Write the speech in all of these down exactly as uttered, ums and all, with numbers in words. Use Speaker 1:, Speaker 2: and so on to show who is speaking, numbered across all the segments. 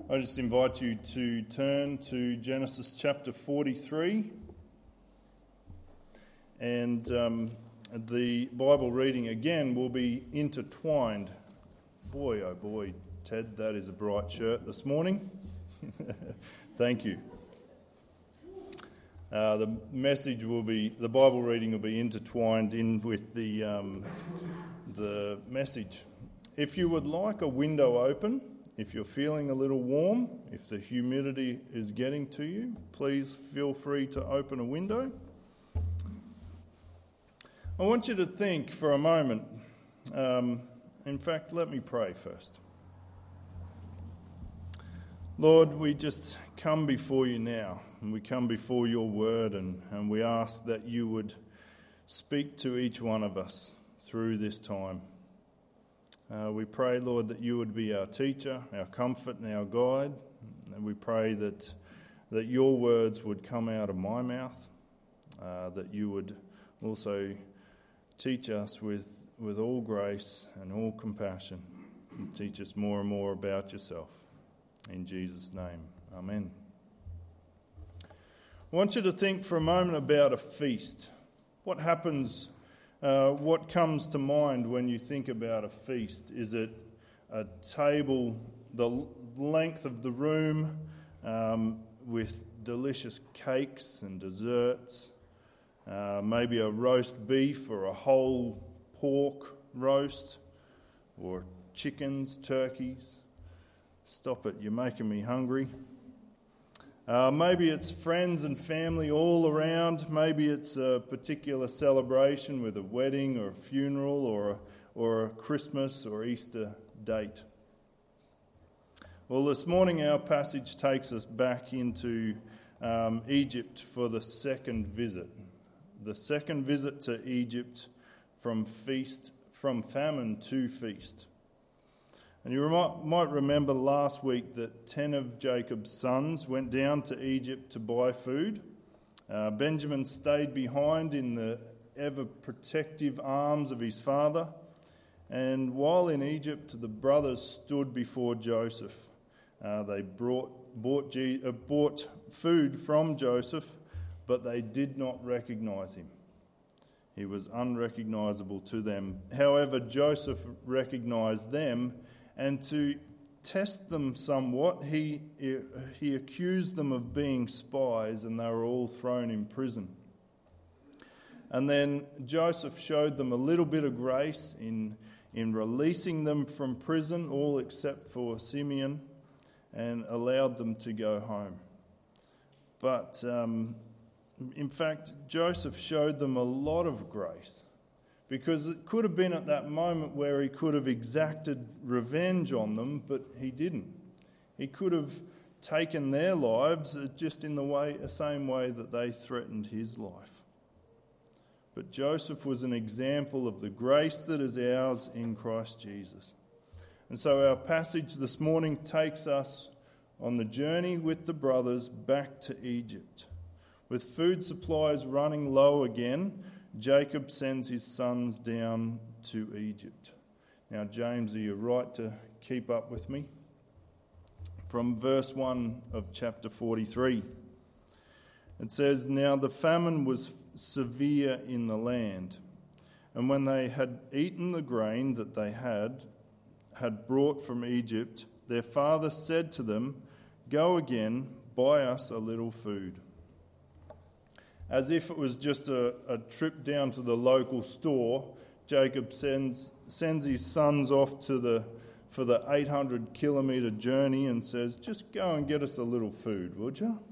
Speaker 1: I just invite you to turn to Genesis chapter forty-three, and um, the Bible reading again will be intertwined. Boy, oh boy, Ted, that is a bright shirt this morning. Thank you. Uh, the message will be, the Bible reading will be intertwined in with the um, the message. If you would like a window open, if you're feeling a little warm, if the humidity is getting to you, please feel free to open a window. I want you to think for a moment. Um, in fact, let me pray first. Lord, we just come before you now, and we come before your word, and, and we ask that you would speak to each one of us through this time. Uh, we pray, Lord, that you would be our teacher, our comfort and our guide, and we pray that that your words would come out of my mouth, uh, that you would also teach us with, with all grace and all compassion, and teach us more and more about yourself. In Jesus' name, amen. I want you to think for a moment about a feast. What happens, uh, what comes to mind when you think about a feast? Is it a table the length of the room um, with delicious cakes and desserts? Uh, maybe a roast beef or a whole pork roast, or chickens, turkeys? Stop it, you're making me hungry. Uh, maybe it's friends and family all around. Maybe it's a particular celebration with a wedding or a funeral or a, or a Christmas or Easter date. Well, this morning our passage takes us back into um, Egypt for the second visit. The second visit to Egypt from feast, from famine to feast. And you might remember last week that ten of Jacob's sons went down to Egypt to buy food. Uh, Benjamin stayed behind in the ever-protective arms of his father. And while in Egypt, the brothers stood before Joseph. Uh, they brought, bought, G, uh, bought food from Joseph, but they did not recognize him. He was unrecognizable to them. However, Joseph recognized them, and to test them somewhat, he, he accused them of being spies, and they were all thrown in prison. And then Joseph showed them a little bit of grace in, in releasing them from prison, all except for Simeon, and allowed them to go home. But um, in fact, Joseph showed them a lot of grace, because it could have been at that moment where he could have exacted revenge on them, but he didn't. He could have taken their lives just in the way, the same way that they threatened his life. But Joseph was an example of the grace that is ours in Christ Jesus. And so our passage this morning takes us on the journey with the brothers back to Egypt. With food supplies running low again, Jacob sends his sons down to Egypt. Now, James, are you right to keep up with me? From verse one of chapter forty-three. It says, "Now the famine was severe in the land, and when they had eaten the grain that they had, had brought from Egypt, their father said to them, 'Go again, buy us a little food.' As if it was just a, a trip down to the local store, Jacob sends sends his sons off to the for the eight hundred kilometre journey and says, 'Just go and get us a little food, would you?'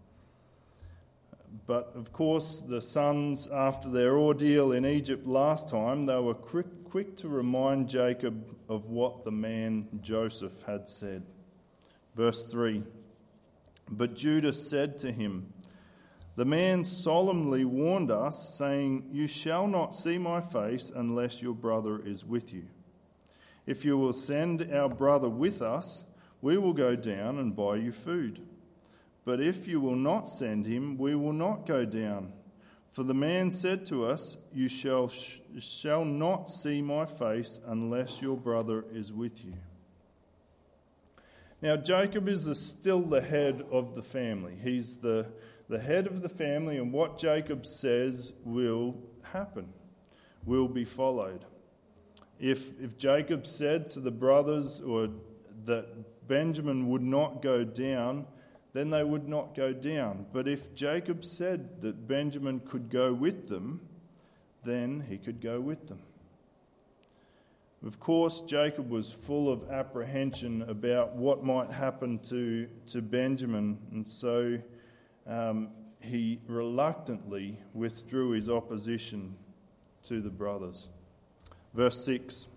Speaker 1: But of course, the sons, after their ordeal in Egypt last time, they were quick, quick to remind Jacob of what the man Joseph had said. Verse three, "But Judah said to him, 'The man solemnly warned us, saying, "You shall not see my face unless your brother is with you. If you will send our brother with us, we will go down and buy you food. But if you will not send him, we will not go down. For the man said to us, "You shall, shall not see my face unless your brother is with you." Now, Jacob is the, still the head of the family. He's the, the head of the family, and what Jacob says will happen, will be followed. If, if Jacob said to the brothers or that Benjamin would not go down, then they would not go down. But if Jacob said that Benjamin could go with them, then he could go with them. Of course, Jacob was full of apprehension about what might happen to, to Benjamin, and so um, he reluctantly withdrew his opposition to the brothers. Verse six.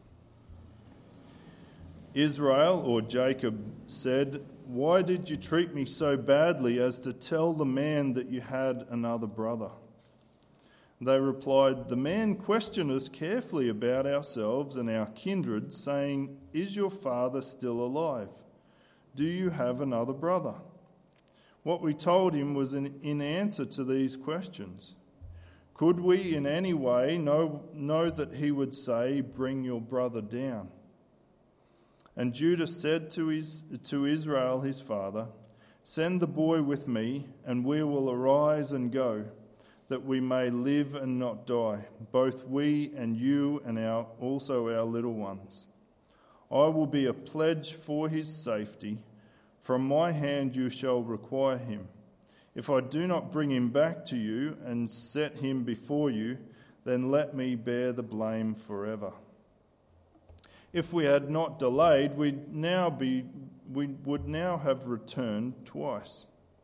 Speaker 1: Israel, or Jacob, said, "Why did you treat me so badly as to tell the man that you had another brother?" They replied, "The man questioned us carefully about ourselves and our kindred, saying, 'Is your father still alive? Do you have another brother?' What we told him was in, in answer to these questions. Could we in any way know, know that he would say, 'Bring your brother down'?" And Judah said to, his, to Israel his father, "Send the boy with me, and we will arise and go, that we may live and not die, both we and you and our, also our little ones. I will be a pledge for his safety. From my hand you shall require him. If I do not bring him back to you and set him before you, then let me bear the blame forever. If we had not delayed, we'd now be, we would now have returned twice."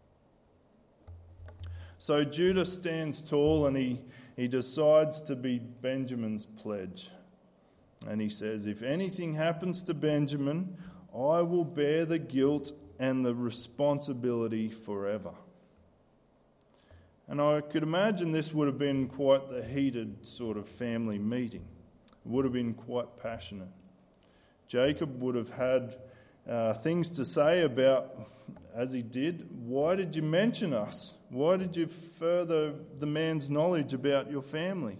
Speaker 1: So Judah stands tall and he, he decides to be Benjamin's pledge. And he says, "If anything happens to Benjamin, I will bear the guilt and the responsibility forever." And I could imagine this would have been quite the heated sort of family meeting. It would have been quite passionate. Jacob would have had uh, things to say about, as he did, "Why did you mention us? Why did you further the man's knowledge about your family?"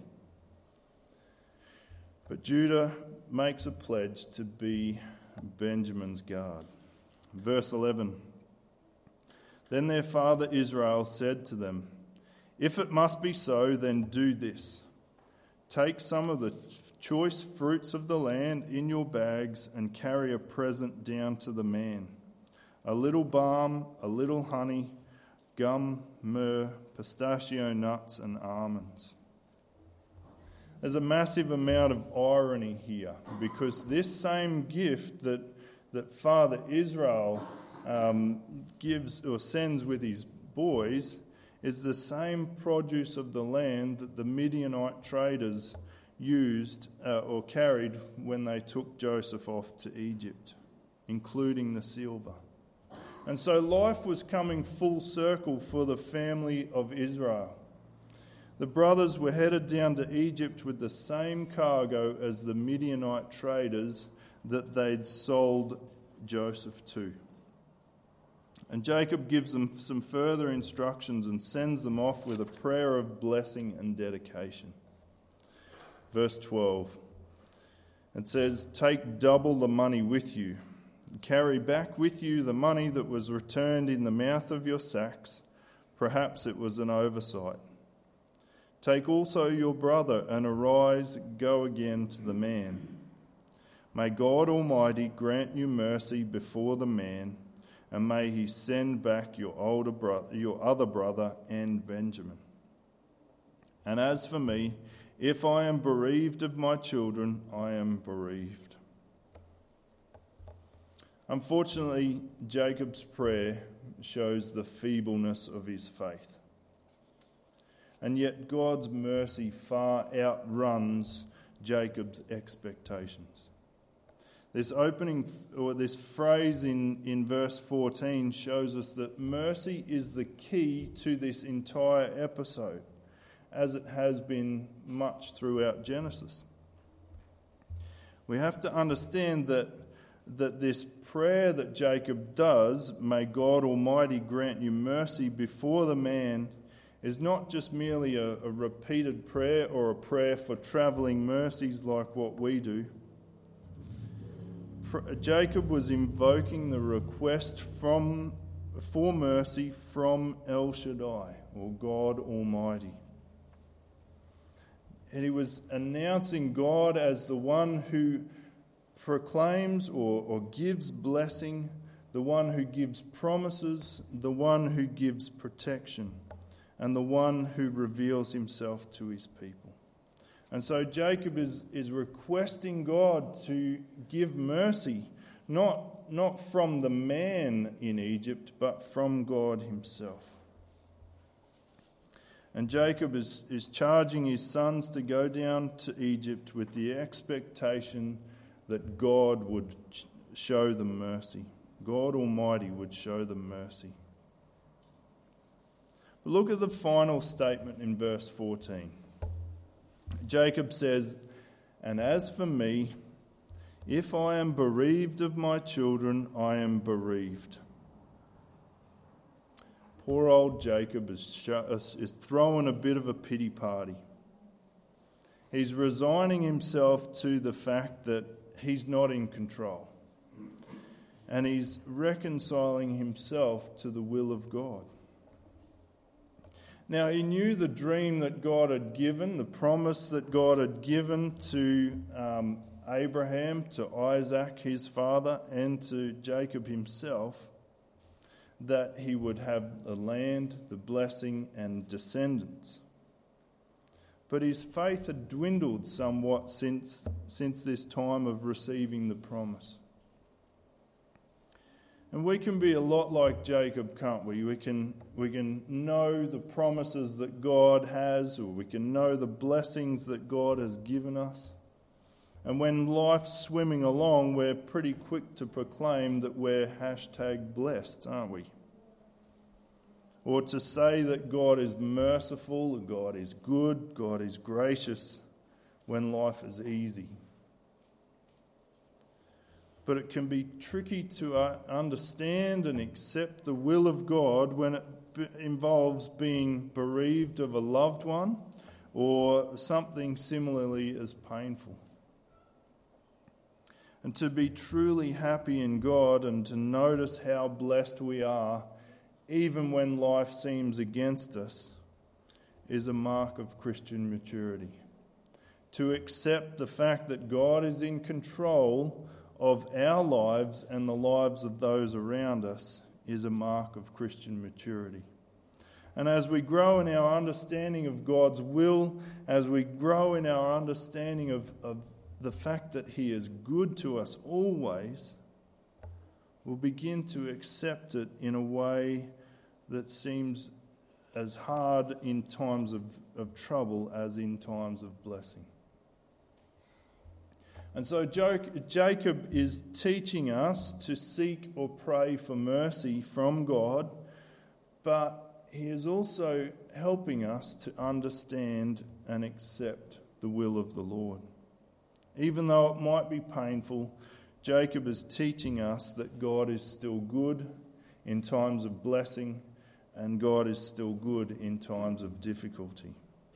Speaker 1: But Judah makes a pledge to be Benjamin's guard. Verse eleven. Then their father Israel said to them, "If it must be so, then do this. Take some of the choice fruits of the land in your bags and carry a present down to the man. A little balm, a little honey, gum, myrrh, pistachio nuts and almonds." There's a massive amount of irony here, because this same gift that, that Father Israel um, gives or sends with his boys is the same produce of the land that the Midianite traders used uh, or carried when they took Joseph off to Egypt, including the silver. And so life was coming full circle for the family of Israel. The brothers were headed down to Egypt with the same cargo as the Midianite traders that they'd sold Joseph to. And Jacob gives them some further instructions and sends them off with a prayer of blessing and dedication. Verse twelve, it says, "Take double the money with you. Carry back with you the money that was returned in the mouth of your sacks. Perhaps it was an oversight. Take also your brother and arise, go again to the man. May God Almighty grant you mercy before the man, and may he send back your older brother, your other brother and Benjamin. And as for me, if I am bereaved of my children, I am bereaved." Unfortunately, Jacob's prayer shows the feebleness of his faith. And yet God's mercy far outruns Jacob's expectations. This opening, or this phrase in, in verse fourteen shows us that mercy is the key to this entire episode, as it has been much throughout Genesis. We have to understand that, that this prayer that Jacob does, "May God Almighty grant you mercy before the man," is not just merely a, a repeated prayer or a prayer for travelling mercies like what we do. Jacob was invoking the request from for mercy from El Shaddai, or God Almighty. And he was announcing God as the one who proclaims or, or gives blessing, the one who gives promises, the one who gives protection, and the one who reveals himself to his people. And so Jacob is, is requesting God to give mercy, not, not from the man in Egypt, but from God himself. And Jacob is, is charging his sons to go down to Egypt with the expectation that God would show them mercy. God Almighty would show them mercy. But look at the final statement in verse fourteen. Jacob says, "And as for me, if I am bereaved of my children, I am bereaved." Poor old Jacob is, sh- is throwing a bit of a pity party. He's resigning himself to the fact that he's not in control. And he's reconciling himself to the will of God. Now, he knew the dream that God had given, the promise that God had given to um, Abraham, to Isaac, his father, and to Jacob himself, that he would have the land, the blessing, and descendants. But his faith had dwindled somewhat since, since this time of receiving the promise. And we can be a lot like Jacob, can't we? We can, we can know the promises that God has, or we can know the blessings that God has given us. And when life's swimming along, we're pretty quick to proclaim that we're hashtag blessed, aren't we? Or to say that God is merciful, God is good, God is gracious when life is easy. But it can be tricky to understand and accept the will of God when it involves being bereaved of a loved one or something similarly as painful. And to be truly happy in God and to notice how blessed we are, even when life seems against us, is a mark of Christian maturity. To accept the fact that God is in control of our lives and the lives of those around us is a mark of Christian maturity. And as we grow in our understanding of God's will, as we grow in our understanding of, of the fact that He is good to us always, we'll begin to accept it in a way that seems as hard in times of, of trouble as in times of blessing. And so Jacob is teaching us to seek or pray for mercy from God, but he is also helping us to understand and accept the will of the Lord. Even though it might be painful, Jacob is teaching us that God is still good in times of blessing, and God is still good in times of difficulty.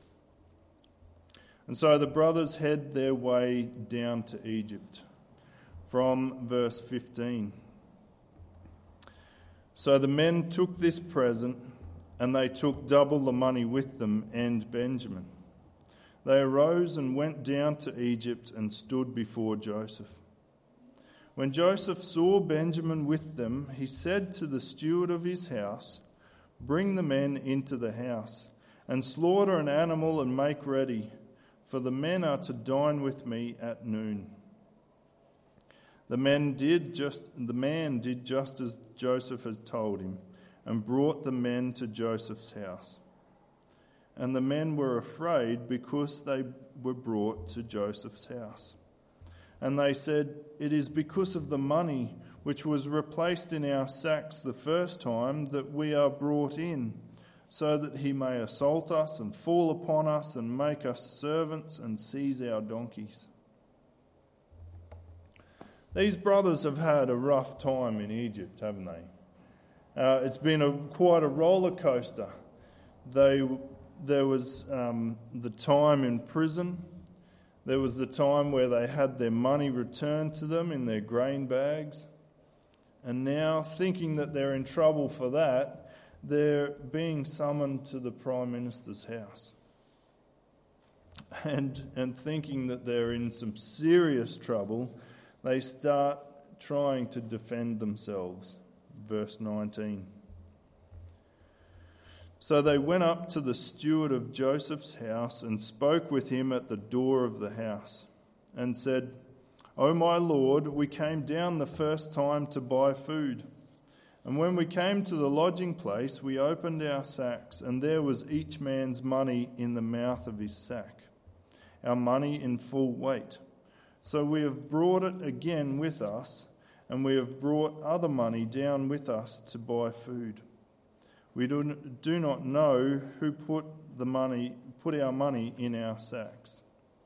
Speaker 1: And so the brothers head their way down to Egypt from verse fifteen. So the men took this present, and they took double the money with them and Benjamin. They arose and went down to Egypt and stood before Joseph. When Joseph saw Benjamin with them, he said to the steward of his house, "Bring the men into the house, and slaughter an animal and make ready, for the men are to dine with me at noon." The men did just the man did just as Joseph had told him, and brought the men to Joseph's house. And the men were afraid because they were brought to Joseph's house. And they said, "It is because of the money which was replaced in our sacks the first time that we are brought in, so that he may assault us and fall upon us and make us servants and seize our donkeys." These brothers have had a rough time in Egypt, haven't they? Uh, it's been a quite a roller coaster. They, there was um, the time in prison. There was the time where they had their money returned to them in their grain bags. And now, thinking that they're in trouble for that, they're being summoned to the Prime Minister's house. And, and thinking that they're in some serious trouble, they start trying to defend themselves. Verse nineteen. So they went up to the steward of Joseph's house and spoke with him at the door of the house and said, "O my lord, we came down the first time to buy food. And when we came to the lodging place, we opened our sacks, and there was each man's money in the mouth of his sack, our money in full weight. So we have brought it again with us, and we have brought other money down with us to buy food. We do do not know who put the money, put our money in our sacks."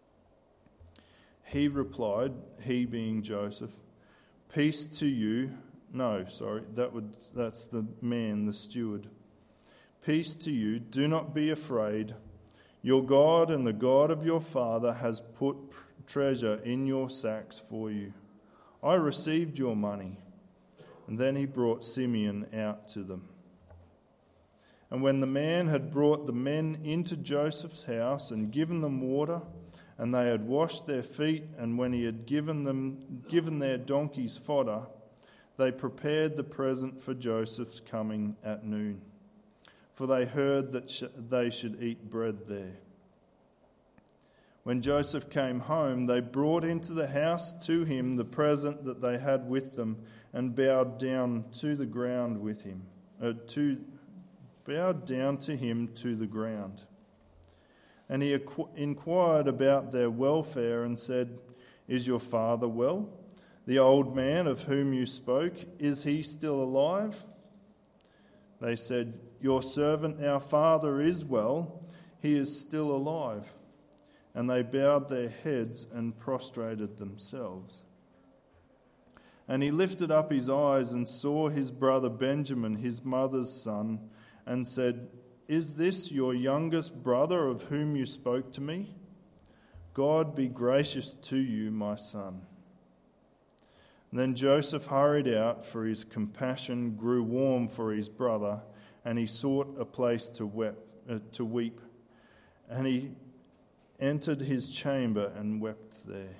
Speaker 1: He replied, he being Joseph, "Peace to you." No, sorry, that would that's the man, the steward. "Peace to you. Do not be afraid. Your God and the God of your father has put treasure in your sacks for you. I received your money." And then he brought Simeon out to them. And when the man had brought the men into Joseph's house and given them water, and they had washed their feet, and when he had given them given their donkeys fodder, they prepared the present for Joseph's coming at noon, for they heard that sh- they should eat bread there. When Joseph came home, they brought into the house to him the present that they had with them, and bowed down to the ground with him, uh, to bowed down to him to the ground. And he inquired about their welfare and said, "Is your father well? The old man of whom you spoke, is he still alive?" They said, "Your servant, our father, is well. He is still alive." And they bowed their heads and prostrated themselves. And he lifted up his eyes and saw his brother Benjamin, his mother's son, and said, "Is this your youngest brother of whom you spoke to me? God be gracious to you, my son." And then Joseph hurried out, for his compassion grew warm for his brother, and he sought a place to, weep, uh, to weep. And he entered his chamber and wept there.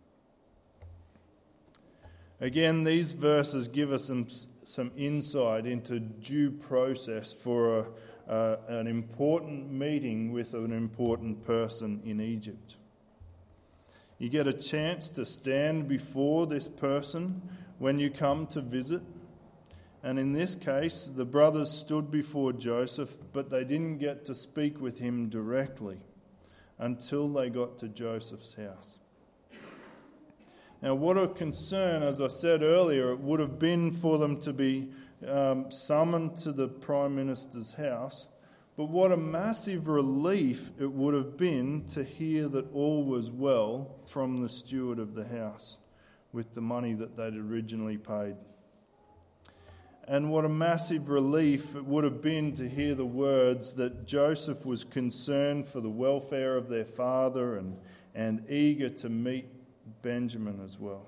Speaker 1: Again, these verses give us some, some insight into due process for a, uh, an important meeting with an important person in Egypt. You get a chance to stand before this person when you come to visit. And in this case, the brothers stood before Joseph, but they didn't get to speak with him directly until they got to Joseph's house. Now, what a concern, as I said earlier, it would have been for them to be um, summoned to the Prime Minister's house, but what a massive relief it would have been to hear that all was well from the steward of the house with the money that they'd originally paid. And what a massive relief it would have been to hear the words that Joseph was concerned for the welfare of their father and, and eager to meet Benjamin as well.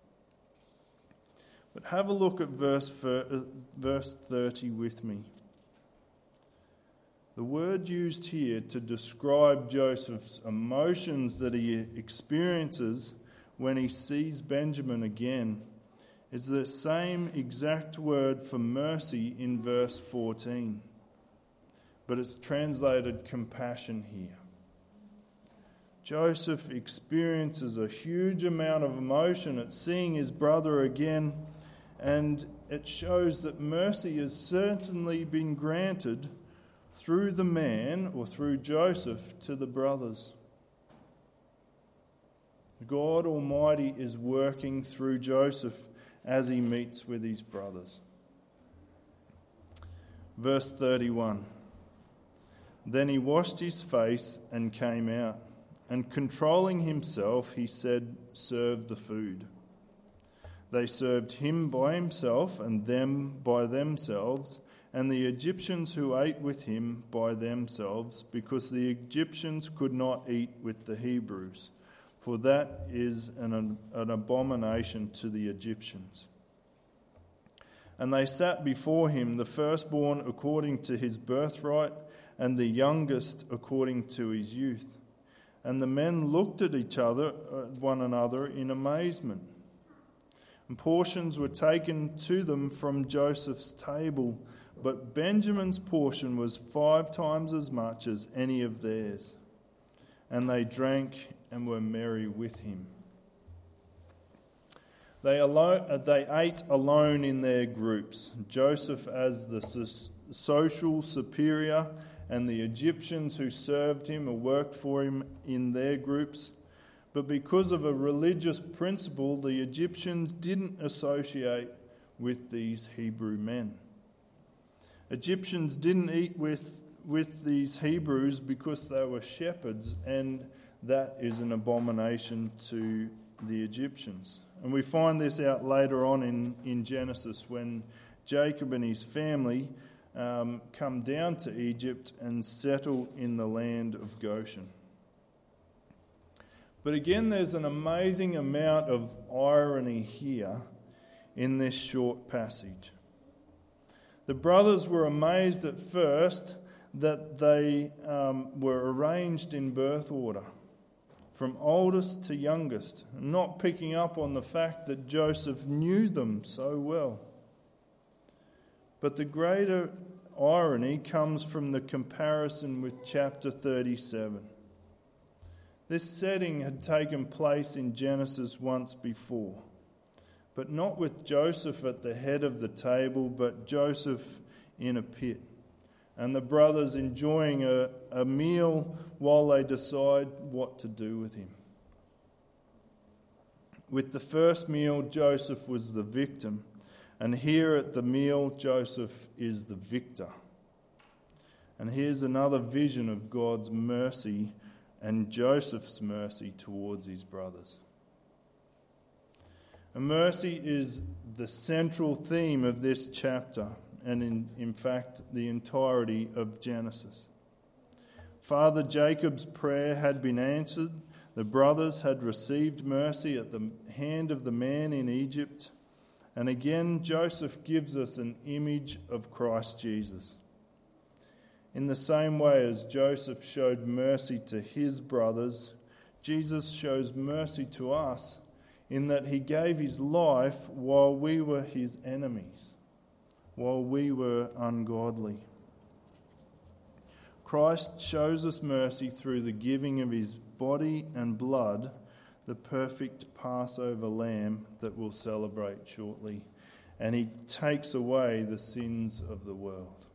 Speaker 1: But have a look at verse verse thirty with me. The word used here to describe Joseph's emotions that he experiences when he sees Benjamin again is the same exact word for mercy in verse fourteen, but it's translated compassion here. Joseph experiences a huge amount of emotion at seeing his brother again, and it shows that mercy has certainly been granted through the man, or through Joseph, to the brothers. God Almighty is working through Joseph as he meets with his brothers. Verse thirty-one. Then he washed his face and came out, and controlling himself, he said, "Serve the food." They served him by himself and them by themselves, and the Egyptians who ate with him by themselves, because the Egyptians could not eat with the Hebrews, for that is an, an abomination to the Egyptians. And they sat before him, the firstborn according to his birthright, and the youngest according to his youth. And the men looked at each other, at one another, in amazement. And portions were taken to them from Joseph's table, but Benjamin's portion was five times as much as any of theirs. And they drank and were merry with him. They, alone, they ate alone in their groups, Joseph as the social superior, and the Egyptians who served him or worked for him in their groups. But because of a religious principle, the Egyptians didn't associate with these Hebrew men. Egyptians didn't eat with, with these Hebrews because they were shepherds, and that is an abomination to the Egyptians. And we find this out later on in, in Genesis when Jacob and his family um, come down to Egypt and settle in the land of Goshen. But again, there's an amazing amount of irony here in this short passage. The brothers were amazed at first that they um, were arranged in birth order, from oldest to youngest, not picking up on the fact that Joseph knew them so well. But the greater irony comes from the comparison with chapter thirty-seven. This setting had taken place in Genesis once before, but not with Joseph at the head of the table, but Joseph in a pit, and the brothers enjoying a, a meal while they decide what to do with him. With the first meal, Joseph was the victim, and here at the meal, Joseph is the victor. And here's another vision of God's mercy and Joseph's mercy towards his brothers. And mercy is the central theme of this chapter, and in, in fact, the entirety of Genesis. Father Jacob's prayer had been answered. The brothers had received mercy at the hand of the man in Egypt. And again, Joseph gives us an image of Christ Jesus. In the same way as Joseph showed mercy to his brothers, Jesus shows mercy to us in that he gave his life while we were his enemies, while we were ungodly. Christ shows us mercy through the giving of his body and blood, the perfect Passover lamb that we'll celebrate shortly, and he takes away the sins of the world.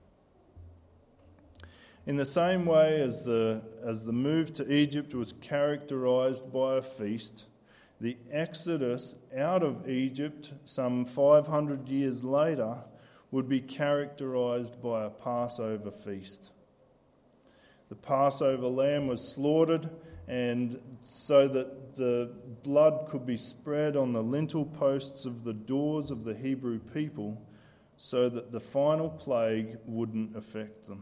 Speaker 1: In the same way as the, as the move to Egypt was characterized by a feast, the exodus out of Egypt some five hundred years later would be characterized by a Passover feast. The Passover lamb was slaughtered, and so that the blood could be spread on the lintel posts of the doors of the Hebrew people so that the final plague wouldn't affect them.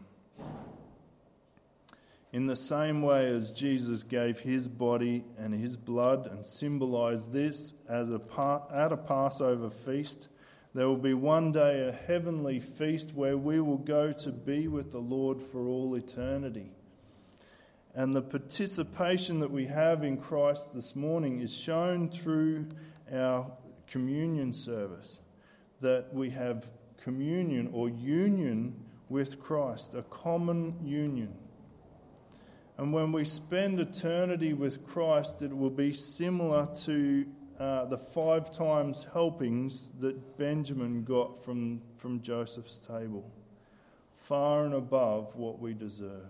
Speaker 1: In the same way as Jesus gave his body and his blood and symbolised this as a par- at a Passover feast, there will be one day a heavenly feast where we will go to be with the Lord for all eternity. And the participation that we have in Christ this morning is shown through our communion service, that we have communion or union with Christ, a common union. And when we spend eternity with Christ, it will be similar to uh, the five times helpings that Benjamin got from, from Joseph's table, far and above what we deserve.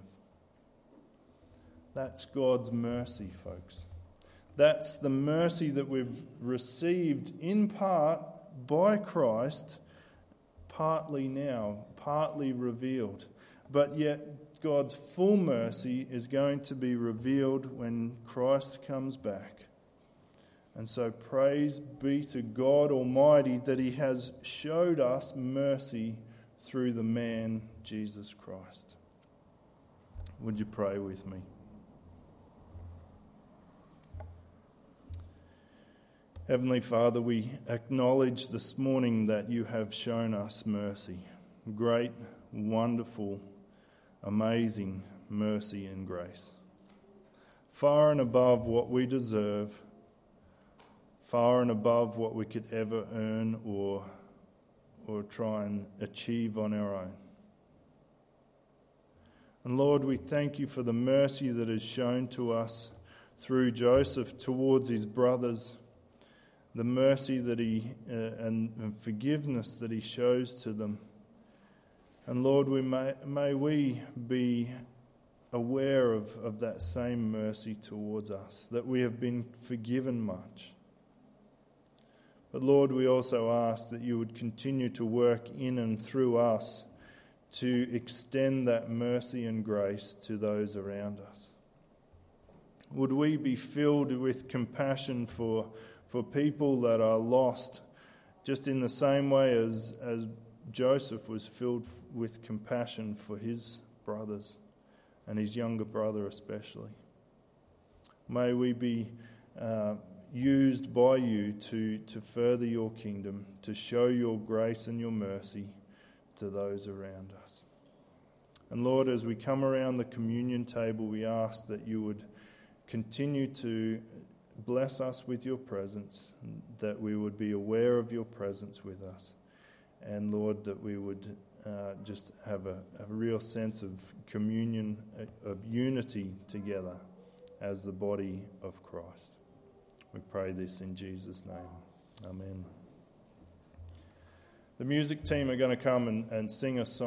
Speaker 1: That's God's mercy, folks. That's the mercy that we've received in part by Christ, partly now, partly revealed. But yet God's full mercy is going to be revealed when Christ comes back. And so praise be to God Almighty that he has showed us mercy through the man Jesus Christ. Would you pray with me? Heavenly Father, we acknowledge this morning that you have shown us mercy. Great, wonderful, amazing mercy and grace. Far and above what we deserve, far and above what we could ever earn or, or try and achieve on our own. And Lord, we thank you for the mercy that is shown to us through Joseph towards his brothers, the mercy that he uh, and, and forgiveness that he shows to them. And Lord, we may, may we be aware of, of that same mercy towards us, that we have been forgiven much. But Lord, we also ask that you would continue to work in and through us to extend that mercy and grace to those around us. Would we be filled with compassion for for people that are lost, just in the same way as, as Joseph was filled with compassion for his brothers and his younger brother especially. May we be uh, used by you to, to further your kingdom, to show your grace and your mercy to those around us. And Lord, as we come around the communion table, we ask that you would continue to bless us with your presence, that we would be aware of your presence with us. And Lord, that we would uh, just have a, a real sense of communion, of unity together as the body of Christ. We pray this in Jesus' name. Amen. The music team are going to come and, and sing a song.